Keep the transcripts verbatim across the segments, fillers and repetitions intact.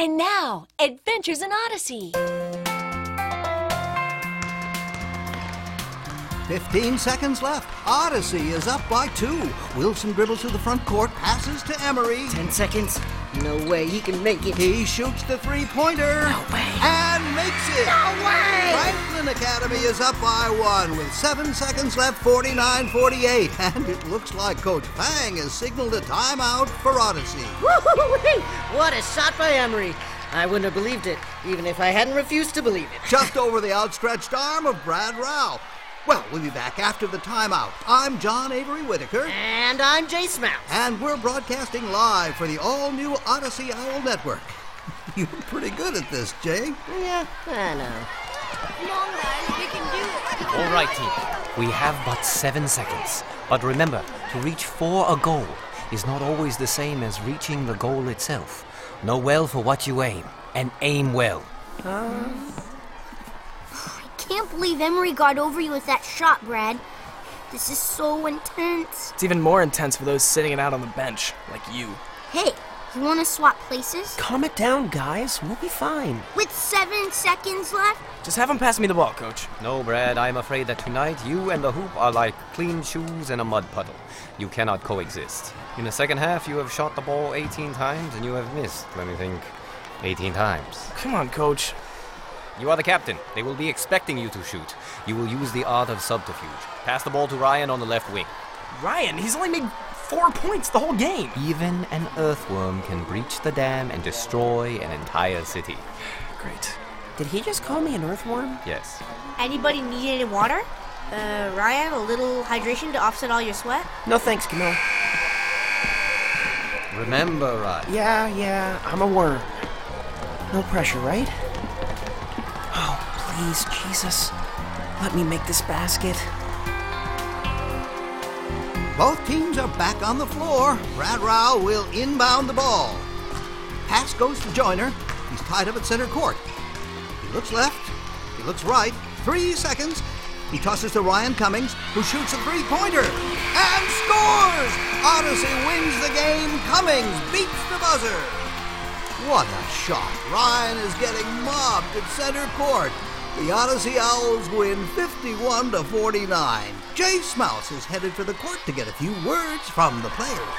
And now, Adventures in Odyssey. Fifteen seconds left. Odyssey is up by two. Wilson dribbles to the front court, passes to Emery. Ten seconds? No way he can make it. He shoots the three-pointer. No way. And makes it. No way. Franklin Academy is up by one with seven seconds left, forty-nine forty-eight. And it looks like Coach Fang has signaled a timeout for Odyssey. Woo-hoo-wee! What a shot by Emery. I wouldn't have believed it, even if I hadn't refused to believe it. Just over the outstretched arm of Brad Rao. Well, we'll be back after the timeout. I'm John Avery Whitaker. And I'm Jay Smouse. And we're broadcasting live for the all-new Odyssey Owl Network. You're pretty good at this, Jay. Yeah, I know. Come on, guys, we can do it. All right, team. We have but seven seconds. But remember, to reach for a goal is not always the same as reaching the goal itself. Know well for what you aim, and aim well. Uh... I can't believe Emery got over you with that shot, Brad. This is so intense. It's even more intense for those sitting it out on the bench, like you. Hey, you want to swap places? Calm it down, guys. We'll be fine. With seven seconds left? Just have him pass me the ball, Coach. No, Brad, I'm afraid that tonight you and the hoop are like clean shoes and a mud puddle. You cannot coexist. In the second half, you have shot the ball eighteen times and you have missed, let me think, eighteen times. Come on, Coach. You are the captain. They will be expecting you to shoot. You will use the art of subterfuge. Pass the ball to Ryan on the left wing. Ryan, he's only made four points the whole game. Even an earthworm can breach the dam and destroy an entire city. Great. Did he just call me an earthworm? Yes. Anybody need any water? Uh, Ryan, a little hydration to offset all your sweat? No thanks, Camille. Remember, Ryan. Yeah, yeah, I'm a worm. No pressure, right? Oh, please, Jesus. Let me make this basket. Both teams are back on the floor. Brad Rao will inbound the ball. Pass goes to Joyner. He's tied up at center court. He looks left. He looks right. Three seconds. He tosses to Ryan Cummings, who shoots a three-pointer and scores! Odyssey wins the game. Cummings beats the buzzer. What a shot. Ryan is getting mobbed at center court. The Odyssey Owls win fifty-one to forty-nine. Jay Smouse is headed for the court to get a few words from the players.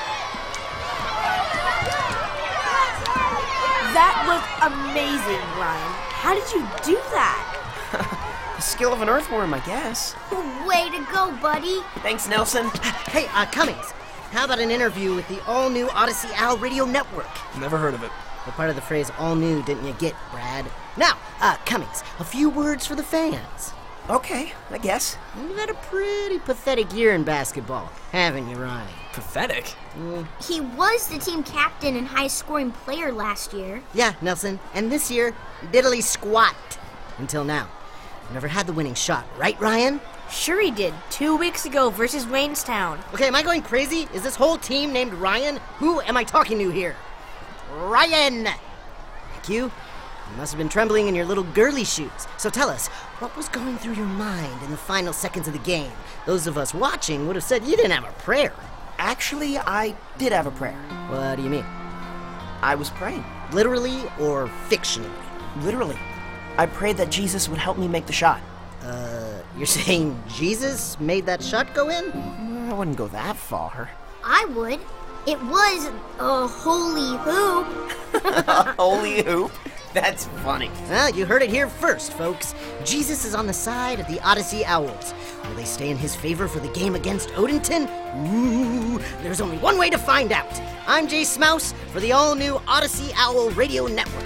That was amazing, Ryan. How did you do that? The skill of an earthworm, I guess. Way to go, buddy. Thanks, Nelson. Hey, uh, Cummings, how about an interview with the all-new Odyssey Owl Radio Network? Never heard of it. What part of the phrase all new didn't you get, Brad? Now, uh, Cummings, a few words for the fans. Okay, I guess. You've had a pretty pathetic year in basketball, haven't you, Ryan? Pathetic? Mm. He was the team captain and highest-scoring player last year. Yeah, Nelson, and this year, diddly squat. Until now. Never had the winning shot, right, Ryan? Sure he did, two weeks ago versus Waynestown. Okay, am I going crazy? Is this whole team named Ryan? Who am I talking to here? Ryan! Thank you. You must have been trembling in your little girly shoes. So tell us, what was going through your mind in the final seconds of the game? Those of us watching would have said you didn't have a prayer. Actually, I did have a prayer. What do you mean? I was praying. Literally or fictionally? Literally. I prayed that Jesus would help me make the shot. Uh, you're saying Jesus made that shot go in? I wouldn't go that far. I would. It was a holy hoop. A holy hoop? That's funny. Well, you heard it here first, folks. Jesus is on the side of the Odyssey Owls. Will they stay in his favor for the game against Odenton? Ooh, there's only one way to find out. I'm Jay Smouse for the all-new Odyssey Owl Radio Network.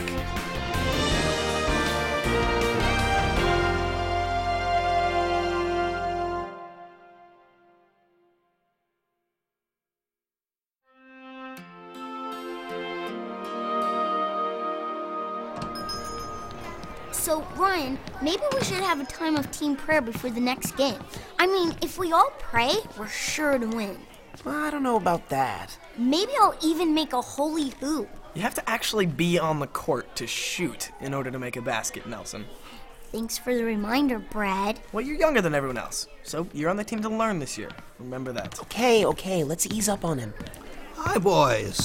So, Ryan, maybe we should have a time of team prayer before the next game. I mean, if we all pray, we're sure to win. Well, I don't know about that. Maybe I'll even make a holy hoop. You have to actually be on the court to shoot in order to make a basket, Nelson. Thanks for the reminder, Brad. Well, you're younger than everyone else, so you're on the team to learn this year. Remember that. Okay, okay, let's ease up on him. Hi, boys.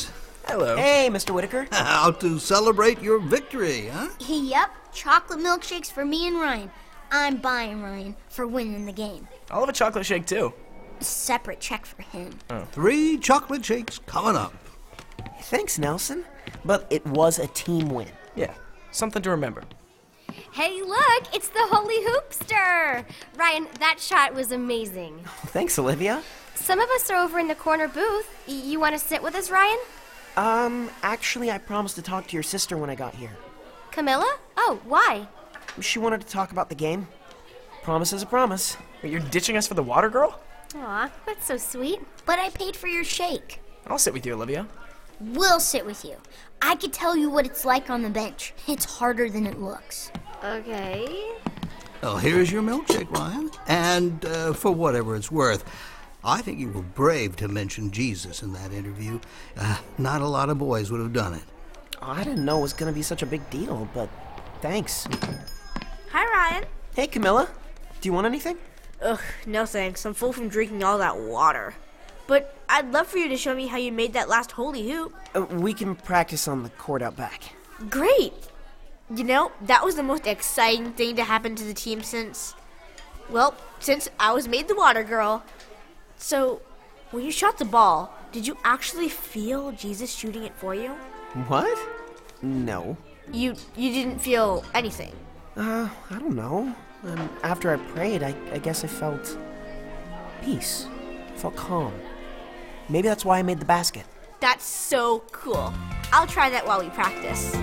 Hello. Hey, Mister Whitaker. How to celebrate your victory, huh? Yep, chocolate milkshakes for me and Ryan. I'm buying Ryan for winning the game. I'll have a chocolate shake, too. Separate check for him. Three chocolate shakes coming up. Thanks, Nelson. But it was a team win. Yeah, something to remember. Hey, look, it's the Holy Hoopster! Ryan, that shot was amazing. Thanks, Olivia. Some of us are over in the corner booth. Y- you want to sit with us, Ryan? Um, actually, I promised to talk to your sister when I got here. Camilla? Oh, why? She wanted to talk about the game. Promise is a promise. Wait, you're ditching us for the water girl? Aw, that's so sweet. But I paid for your shake. I'll sit with you, Olivia. We'll sit with you. I could tell you what it's like on the bench. It's harder than it looks. Okay. Well, here's your milkshake, Ryan. And uh, for whatever it's worth, I think you were brave to mention Jesus in that interview. Uh, not a lot of boys would have done it. I didn't know it was going to be such a big deal, but thanks. Hi, Ryan. Hey, Camilla. Do you want anything? Ugh, no thanks. I'm full from drinking all that water. But I'd love for you to show me how you made that last holy hoop. Uh, we can practice on the court out back. Great! You know, that was the most exciting thing to happen to the team since, well, since I was made the water girl. So, when you shot the ball, did you actually feel Jesus shooting it for you? What? No. You you didn't feel anything? Uh, I don't know. Um, after I prayed, I, I guess I felt peace. I felt calm. Maybe that's why I made the basket. That's so cool. I'll try that while we practice.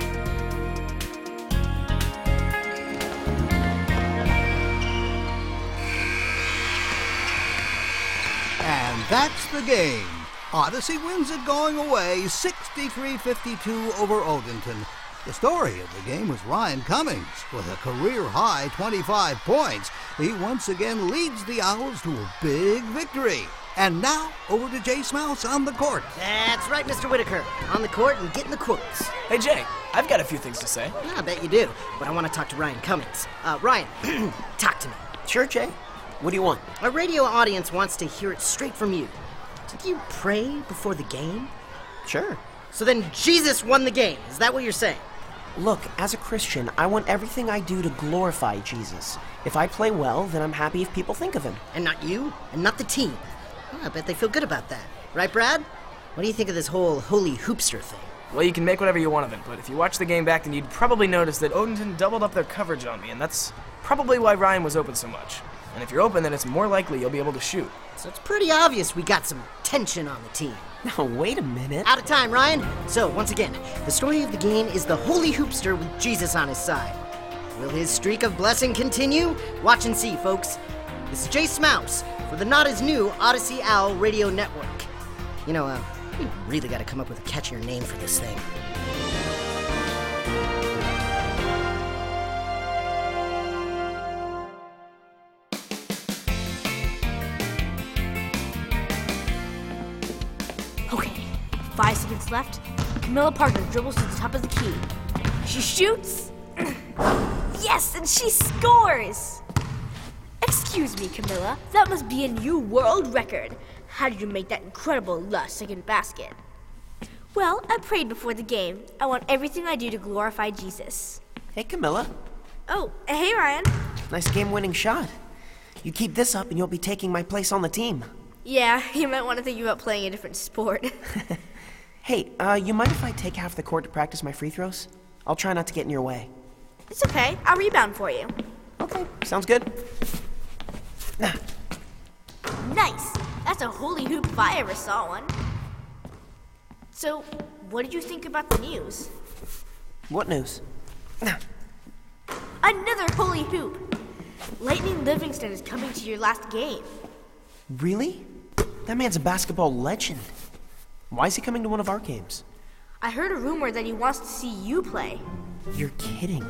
And that's the game. Odyssey wins it going away, sixty-three fifty-two over Odenton. The story of the game was Ryan Cummings with a career-high twenty-five points. He once again leads the Owls to a big victory. And now, over to Jay Smouse on the court. That's right, Mister Whitaker. On the court and getting the quotes. Hey, Jay, I've got a few things to say. Yeah, I bet you do. But I want to talk to Ryan Cummings. Uh, Ryan, talk to me. Sure, Jay. What do you want? Our radio audience wants to hear it straight from you. Did you pray before the game? Sure. So then Jesus won the game. Is that what you're saying? Look, as a Christian, I want everything I do to glorify Jesus. If I play well, then I'm happy if people think of him. And not you? And not the team? Well, I bet they feel good about that. Right, Brad? What do you think of this whole holy hoopster thing? Well, you can make whatever you want of it, but if you watch the game back, then you'd probably notice that Odenton doubled up their coverage on me, and that's probably why Ryan was open so much. And if you're open, then it's more likely you'll be able to shoot. So it's pretty obvious we got some tension on the team. Now, wait a minute. Out of time, Ryan. So, once again, the story of the game is the holy hoopster with Jesus on his side. Will his streak of blessing continue? Watch and see, folks. This is Jay Smouse for the not as new Odyssey Owl Radio Network. You know, uh, we really got to come up with a catchier name for this thing. Okay, five seconds left. Camilla Parker dribbles to the top of the key. She shoots. Yes, and she scores! Excuse me, Camilla. That must be a new world record. How did you make that incredible last-second basket? Well, I prayed before the game. I want everything I do to glorify Jesus. Hey, Camilla. Oh, hey, Ryan. Nice game-winning shot. You keep this up and you'll be taking my place on the team. Yeah, you might want to think about playing a different sport. Hey, uh, you mind if I take half the court to practice my free throws? I'll try not to get in your way. It's okay. I'll rebound for you. Okay, sounds good. Nice! That's a holy hoop if I ever saw one. So, what did you think about the news? What news? Another holy hoop! Lightning Livingston is coming to your last game. Really? That man's a basketball legend. Why is he coming to one of our games? I heard a rumor that he wants to see you play. You're kidding.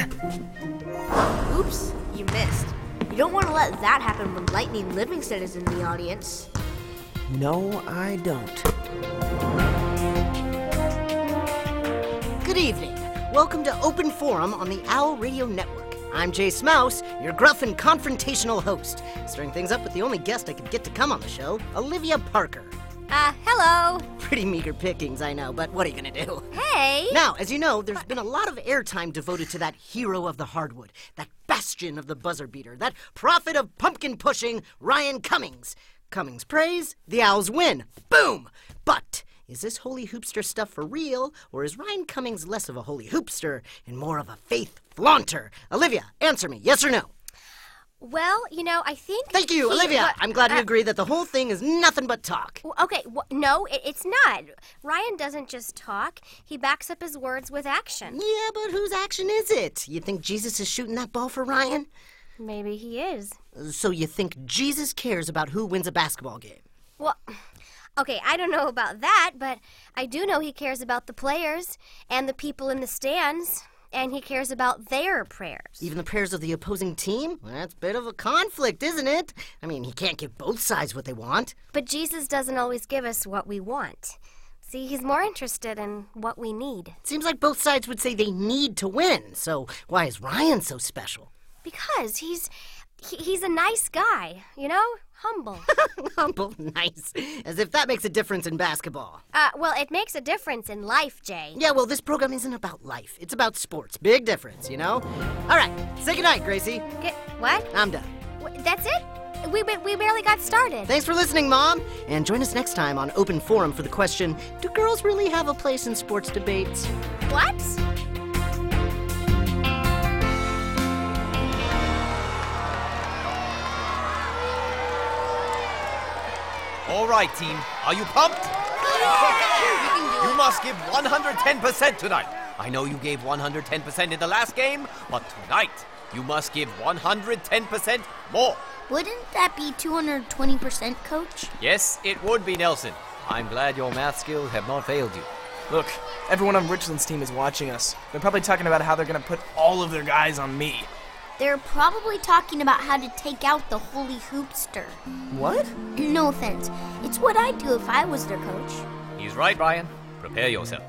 Oops, you missed. You don't want to let that happen when Lightning Livingston is in the audience. No, I don't. Good evening. Welcome to Open Forum on the Owl Radio Network. I'm Jay Smouse, your gruff and confrontational host, stirring things up with the only guest I could get to come on the show, Olivia Parker. Uh, hello. Pretty meager pickings, I know, but what are you gonna do? Hey. Now, as you know, there's been a lot of airtime devoted to that hero of the hardwood, that bastion of the buzzer beater, that prophet of pumpkin pushing, Ryan Cummings. Cummings prays, the Owls win. Boom! But is this holy hoopster stuff for real, or is Ryan Cummings less of a holy hoopster and more of a faith flaunter? Olivia, answer me, yes or no? Well, you know, I think... Thank you, he- Olivia. what- I'm glad uh, we agree that the whole thing is nothing but talk. w- Okay, wh- no, it, it's not. Ryan doesn't just talk. He backs up his words with action. Yeah, but whose action is it? You think Jesus is shooting that ball for Ryan? Maybe he is. So you think Jesus cares about who wins a basketball game? Well, okay, I don't know about that, but I do know he cares about the players and the people in the stands, and he cares about their prayers. Even the prayers of the opposing team? Well, that's a bit of a conflict, isn't it? I mean, he can't give both sides what they want. But Jesus doesn't always give us what we want. See, he's more interested in what we need. Seems like both sides would say they need to win, so why is Ryan so special? Because he's he, he's a nice guy, you know? Humble. Humble, nice. As if that makes a difference in basketball. Uh, well, it makes a difference in life, Jay. Yeah, well, this program isn't about life. It's about sports. Big difference, you know? All right, say goodnight, Gracie. Get, what? I'm done. Wh- That's it? We, we, we barely got started. Thanks for listening, Mom. And join us next time on Open Forum for the question, do girls really have a place in sports debates? What? All right, team. Are you pumped? You must give one hundred ten percent tonight. I know you gave one hundred ten percent in the last game, but tonight you must give one hundred ten percent more. Wouldn't that be two hundred twenty percent, Coach? Yes, it would be, Nelson. I'm glad your math skills have not failed you. Look, everyone on Richland's team is watching us. They're probably talking about how they're going to put all of their guys on me. They're probably talking about how to take out the holy hoopster. What? No offense. It's what I'd do if I was their coach. He's right, Ryan. Prepare yourself.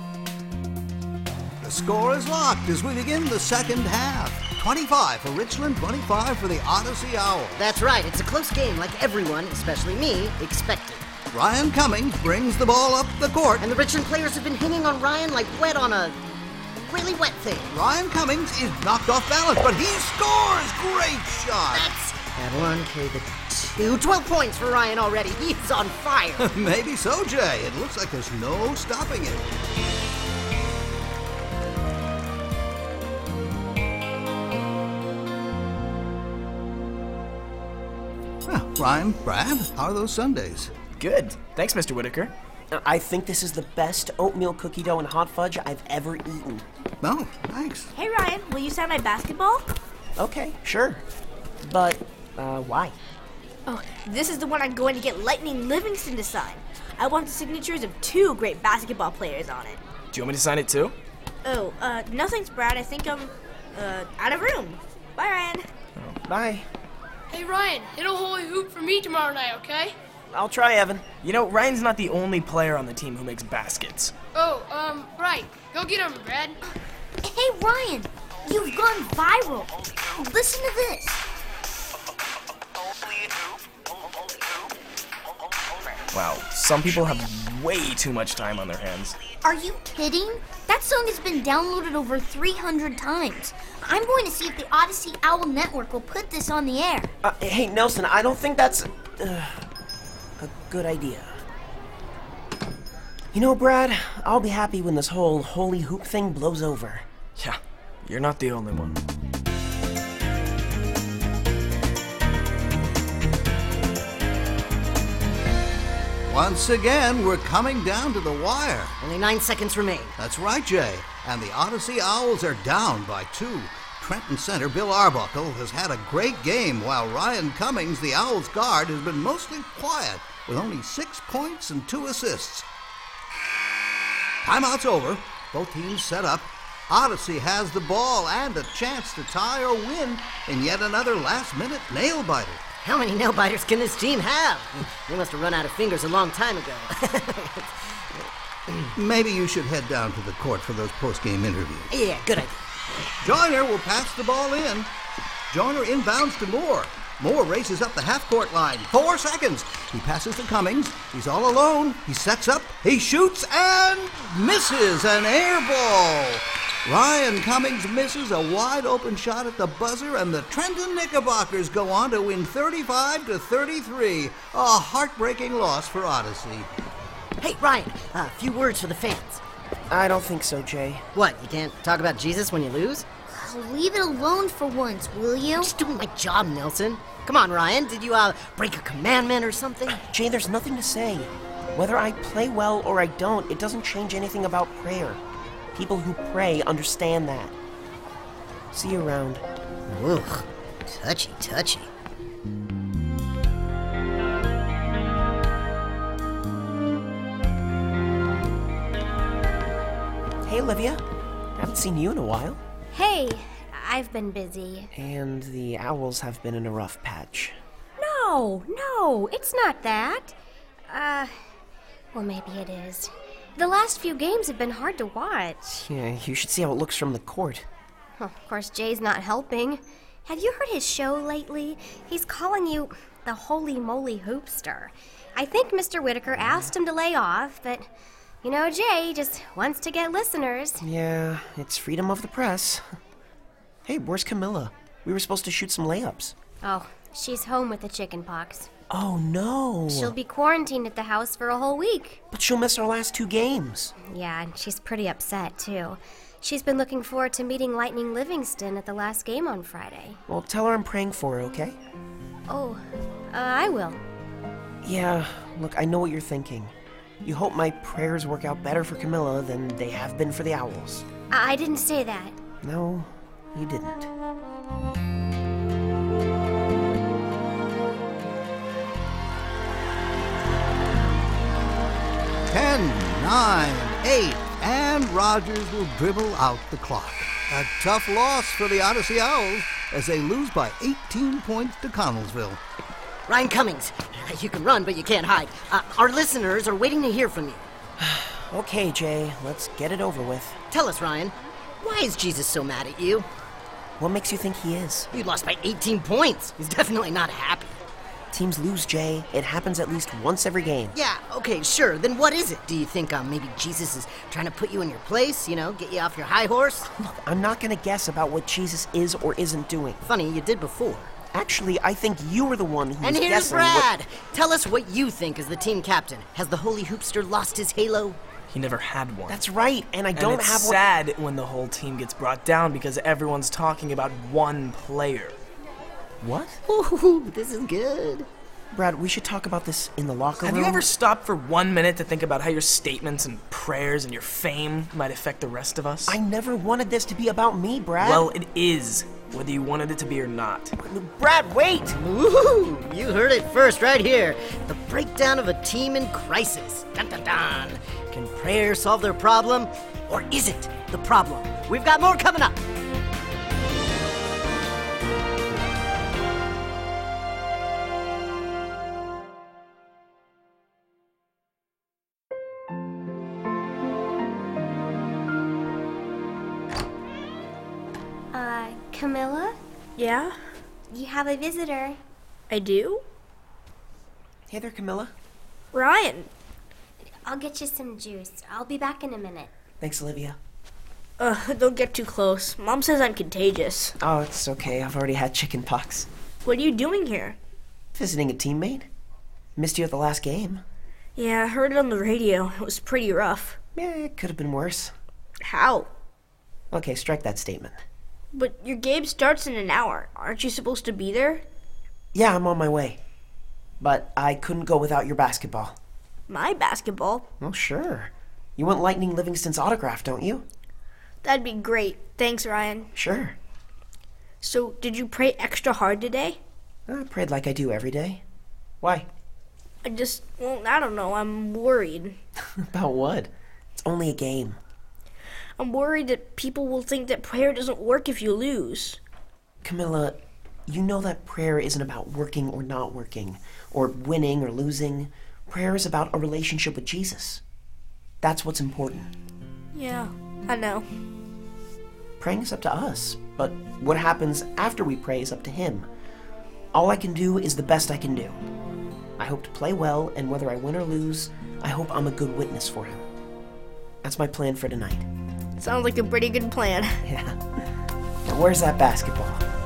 The score is locked as we begin the second half. twenty-five for Richland, twenty-five for the Odyssey Owls. That's right, it's a close game like everyone, especially me, expected. Ryan Cummings brings the ball up the court. And the Richland players have been hanging on Ryan like wet on a really wet thing. Ryan Cummings is knocked off balance, but he scores! Great shot! That's at one K the two. twelve points for Ryan already. He's on fire. Maybe so, Jay. It looks like there's no stopping it. Well, Ryan, Brad, how are those Sundays? Good. Thanks, Mister Whitaker. I think this is the best oatmeal cookie dough and hot fudge I've ever eaten. No, thanks. Hey, Ryan, will you sign my basketball? Okay, sure. But, uh, why? Oh, this is the one I'm going to get Lightning Livingston to sign. I want the signatures of two great basketball players on it. Do you want me to sign it too? Oh, uh, no thanks, Brad. I think I'm, uh, out of room. Bye, Ryan. Bye. Hey Ryan, hit a holy hoop for me tomorrow night, okay? I'll try, Evan. You know, Ryan's not the only player on the team who makes baskets. Oh, um, right. Go get him, Brad. Hey, Ryan, you've gone viral. Listen to this. Wow, some people have way too much time on their hands. Are you kidding? That song has been downloaded over three hundred times. I'm going to see if the Odyssey Owl Network will put this on the air. Uh, hey, Nelson, I don't think that's uh, a good idea. You know, Brad, I'll be happy when this whole holy hoop thing blows over. Yeah, you're not the only one. Once again, we're coming down to the wire. Only nine seconds remain. That's right, Jay. And the Odyssey Owls are down by two. Trenton center Bill Arbuckle has had a great game, while Ryan Cummings, the Owls guard, has been mostly quiet, with only six points and two assists. Timeout's over. Both teams set up. Odyssey has the ball and a chance to tie or win in yet another last-minute nail-biter. How many nail-biters can this team have? They must have run out of fingers a long time ago. Maybe you should head down to the court for those post-game interviews. Yeah, good idea. Joyner will pass the ball in. Joyner inbounds to Moore. Moore races up the half-court line. Four seconds. He passes to Cummings. He's all alone. He sets up. He shoots and misses an air ball. Ryan Cummings misses a wide-open shot at the buzzer, and the Trenton Knickerbockers go on to win thirty-five to thirty-three. A heartbreaking loss for Odyssey. Hey, Ryan, a uh, few words for the fans. I don't think so, Jay. What, you can't talk about Jesus when you lose? Leave it alone for once, will you? I'm just doing my job, Nelson. Come on, Ryan. Did you, uh, break a commandment or something? Jay, there's nothing to say. Whether I play well or I don't, it doesn't change anything about prayer. People who pray understand that. See you around. Ugh. Touchy, touchy. Hey, Olivia. Haven't seen you in a while. Hey, I've been busy. And the Owls have been in a rough patch. No, no, it's not that. Uh, well, maybe it is. The last few games have been hard to watch. Yeah, you should see how it looks from the court. Well, of course, Jay's not helping. Have you heard his show lately? He's calling you the Holy Moly Hoopster. I think Mister Whitaker asked him to lay off, but, you know, Jay just wants to get listeners. Yeah, it's freedom of the press. Hey, where's Camilla? We were supposed to shoot some layups. Oh, she's home with the chicken pox. Oh, no. She'll be quarantined at the house for a whole week. But she'll miss our last two games. Yeah, and she's pretty upset, too. She's been looking forward to meeting Lightning Livingston at the last game on Friday. Well, tell her I'm praying for her, okay? Oh, uh, I will. Yeah, look, I know what you're thinking. You hope my prayers work out better for Camilla than they have been for the Owls. I, I didn't say that. No, you didn't. Ten, nine, eight, and Rogers will dribble out the clock. A tough loss for the Odyssey Owls as they lose by eighteen points to Connellsville. Ryan Cummings, you can run, but you can't hide. Uh, our listeners are waiting to hear from you. Okay, Jay, let's get it over with. Tell us, Ryan, why is Jesus so mad at you? What makes you think he is? You lost by eighteen points. He's definitely not happy. Teams lose, Jay. It happens at least once every game. Yeah, okay, sure. Then what is it? Do you think um, maybe Jesus is trying to put you in your place, you know, get you off your high horse? Look, I'm not going to guess about what Jesus is or isn't doing. Funny, you did before. Actually, I think you were the one who and was here's guessing Brad. what... Tell us what you think as the team captain. Has the Holy Hoopster lost his halo? He never had one. That's right, and I and don't it's have one... sad when the whole team gets brought down because everyone's talking about one player. What? Ooh, this is good. Brad, we should talk about this in the locker Have room. you ever stopped for one minute to think about how your statements and prayers and your fame might affect the rest of us? I never wanted this to be about me, Brad. Well, it is, whether you wanted it to be or not. Brad, wait! Woo! You heard it first right here. The breakdown of a team in crisis. Dun dun dun. Can prayer solve their problem? Or is it the problem? We've got more coming up. Uh, Camilla? Yeah? You have a visitor. I do? Hey there, Camilla. Ryan. I'll get you some juice. I'll be back in a minute. Thanks, Olivia. Uh, don't get too close. Mom says I'm contagious. Oh, it's okay. I've already had chicken pox. What are you doing here? Visiting a teammate. Missed you at the last game. Yeah, I heard it on the radio. It was pretty rough. Yeah, it could have been worse. How? Okay, strike that statement. But your game starts in an hour. Aren't you supposed to be there? Yeah, I'm on my way. But I couldn't go without your basketball. My basketball? Well, sure. You want Lightning Livingston's autograph, don't you? That'd be great. Thanks, Ryan. Sure. So, did you pray extra hard today? I prayed like I do every day. Why? I just, well, I don't know. I'm worried. About what? It's only a game. I'm worried that people will think that prayer doesn't work if you lose. Camilla, you know that prayer isn't about working or not working, or winning or losing. Prayer is about a relationship with Jesus. That's what's important. Yeah, I know. Praying is up to us, but what happens after we pray is up to Him. All I can do is the best I can do. I hope to play well, and whether I win or lose, I hope I'm a good witness for him. That's my plan for tonight. Sounds like a pretty good plan. Yeah. Now where's that basketball?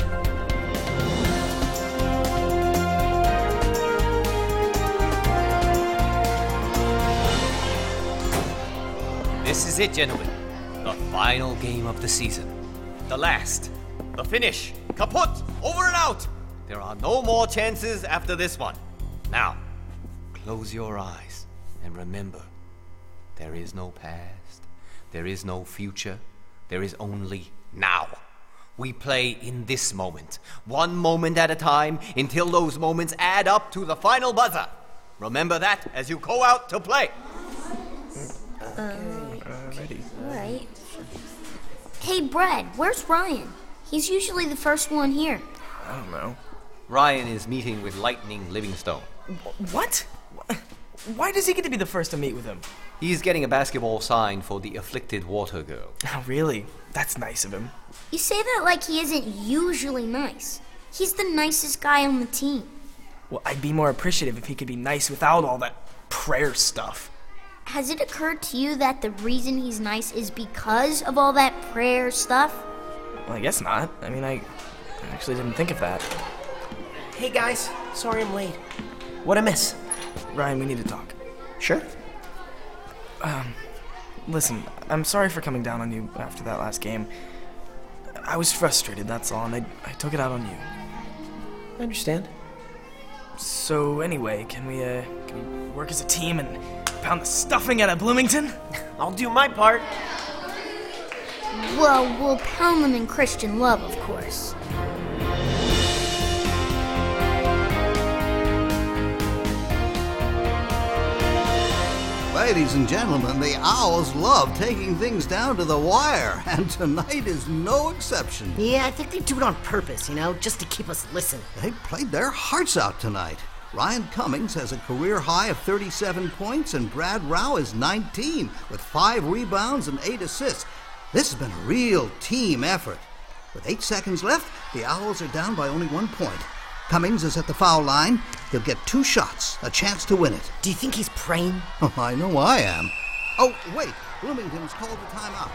This is it, gentlemen. The final game of the season. The last. The finish. Kaput! Over and out! There are no more chances after this one. Now, close your eyes and remember, there is no past, there is no future, there is only now. We play in this moment, one moment at a time, until those moments add up to the final buzzer. Remember that as you go out to play. Alrighty. Alright. Hey, Brad, where's Ryan? He's usually the first one here. I don't know. Ryan is meeting with Lightning Livingstone. What? Why does he get to be the first to meet with him? He's getting a basketball signed for the afflicted water girl. Oh, really? That's nice of him. You say that like he isn't usually nice. He's the nicest guy on the team. Well, I'd be more appreciative if he could be nice without all that prayer stuff. Has it occurred to you that the reason he's nice is because of all that prayer stuff? Well, I guess not. I mean, I I actually didn't think of that. Hey guys, sorry I'm late. What'd I miss? Ryan, we need to talk. Sure. Listen, I'm sorry for coming down on you after that last game. I was frustrated, that's all, and I, I took it out on you. I understand. So anyway, can we, uh, can we work as a team and pound the stuffing out of Bloomington? I'll do my part. Well, we'll pound them in Christian love, of course. Ladies and gentlemen, the Owls love taking things down to the wire, and tonight is no exception. Yeah, I think they do it on purpose, you know, just to keep us listening. They played their hearts out tonight. Ryan Cummings has a career high of thirty-seven points, and Brad Rao is nineteen, with five rebounds and eight assists. This has been a real team effort. With eight seconds left, the Owls are down by only one point. Cummings is at the foul line. He'll get two shots, a chance to win it. Do you think he's praying? Oh, I know I am. Oh, wait. Bloomington's called the timeout.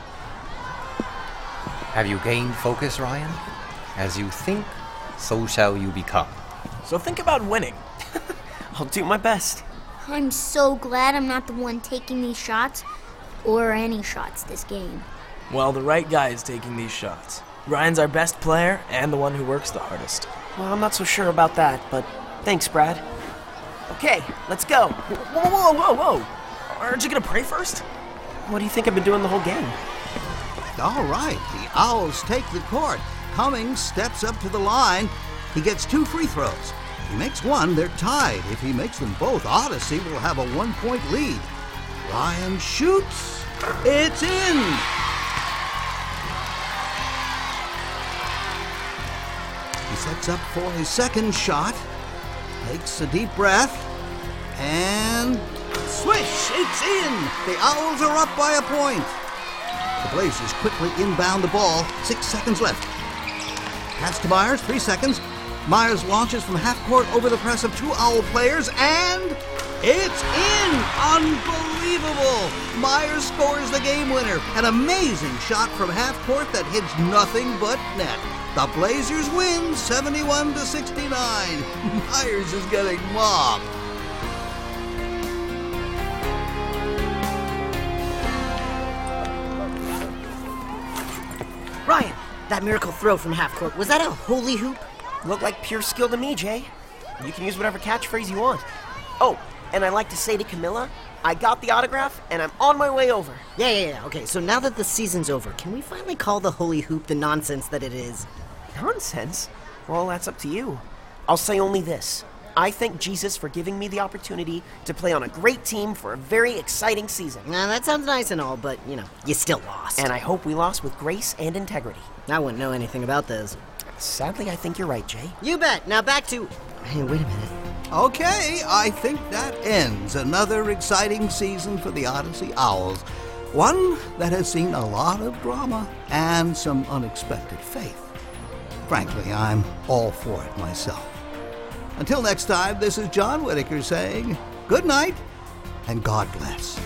Have you gained focus, Ryan? As you think, so shall you become. So think about winning. I'll do my best. I'm so glad I'm not the one taking these shots, or any shots this game. Well, the right guy is taking these shots. Ryan's our best player and the one who works the hardest. Well, I'm not so sure about that, but thanks, Brad. Okay, let's go. Whoa, whoa, whoa, whoa! Aren't you gonna pray first? What do you think I've been doing the whole game? All right, the Owls take the court. Cummings steps up to the line. He gets two free throws. If he makes one, they're tied. If he makes them both, Odyssey will have a one-point lead. Ryan shoots. It's in! He sets up for his second shot, takes a deep breath, and swish! It's in! The Owls are up by a point. The Blazers quickly inbound the ball. Six seconds left. Pass to Myers, three seconds. Myers launches from half court over the press of two Owl players, and it's in! Unbelievable! Myers scores the game winner. An amazing shot from half court that hits nothing but net. The Blazers win seventy-one to sixty-nine. Myers is getting mobbed. Ryan, that miracle throw from half court, was that a holy hoop? Looked like pure skill to me, Jay. You can use whatever catchphrase you want. Oh, and I'd like to say to Camilla, I got the autograph, and I'm on my way over. Yeah, yeah, yeah. Okay, so now that the season's over, can we finally call the holy hoop the nonsense that it is? Nonsense? Well, that's up to you. I'll say only this. I thank Jesus for giving me the opportunity to play on a great team for a very exciting season. Now, that sounds nice and all, but, you know, you still lost. And I hope we lost with grace and integrity. I wouldn't know anything about those. Sadly, I think you're right, Jay. You bet. Now back to... Hey, wait a minute. Okay, I think that ends another exciting season for the Odyssey Owls. One that has seen a lot of drama and some unexpected faith. Frankly, I'm all for it myself. Until next time, this is John Whitaker saying good night and God bless.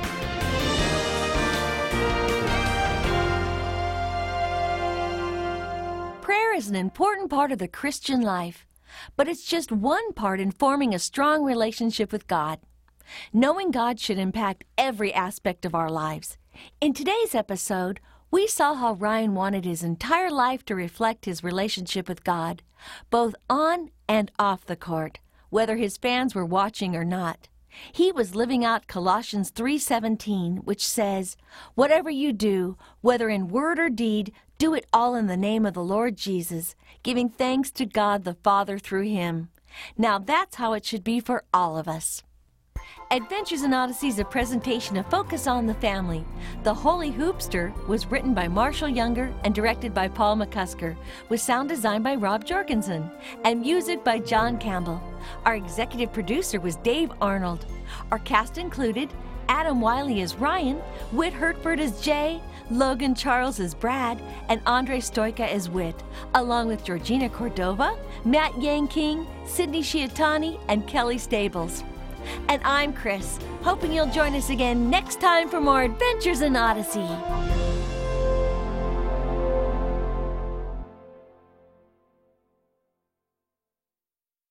Prayer is an important part of the Christian life, but it's just one part in forming a strong relationship with God. Knowing God should impact every aspect of our lives. In today's episode, we saw how Ryan wanted his entire life to reflect his relationship with God, both on and off the court, whether his fans were watching or not. He was living out Colossians three seventeen, which says, "Whatever you do, whether in word or deed, do it all in the name of the Lord Jesus, giving thanks to God the Father through him." Now that's how it should be for all of us. Adventures in Odyssey is a presentation of Focus on the Family. The Holy Hoopster was written by Marshall Younger and directed by Paul McCusker, with sound design by Rob Jorgensen and music by John Campbell. Our executive producer was Dave Arnold. Our cast included Adam Wiley as Ryan, Whit Hertford as Jay, Logan Charles as Brad, and Andre Stoika as Whit, along with Georgina Cordova, Matt Yang King, Sydney Shiatani, and Kelly Stables. And I'm Chris, hoping you'll join us again next time for more Adventures in Odyssey.